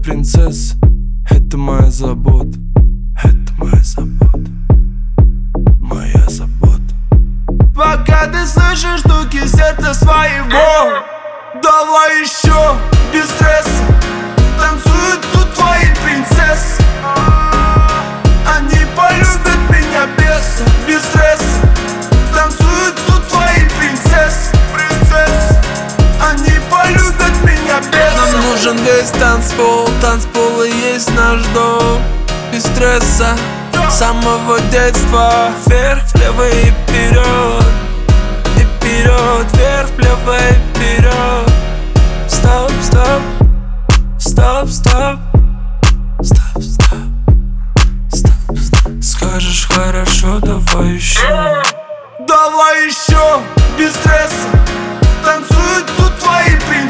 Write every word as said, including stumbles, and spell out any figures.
принцесса, это моя забота, это моя забота, моя забота. Пока ты слышишь стуки сердца своего, давай еще без стресса. Танцуют тут твои принцессы, они полюбят меня без, без стресса. Танцуют тут твои принцессы, принцессы, они полюбят меня без. Нам нужен весь танцпол, танцпол и есть наш дом. Без стресса, с самого детства. Вверх, влево и вперед, и вперед, вверх, влево и вперед. Стоп, стоп, стоп, стоп, стоп, стоп, стоп, стоп. Скажешь хорошо, давай еще. Давай еще, без стресса. Танцуют тут твои принцессы.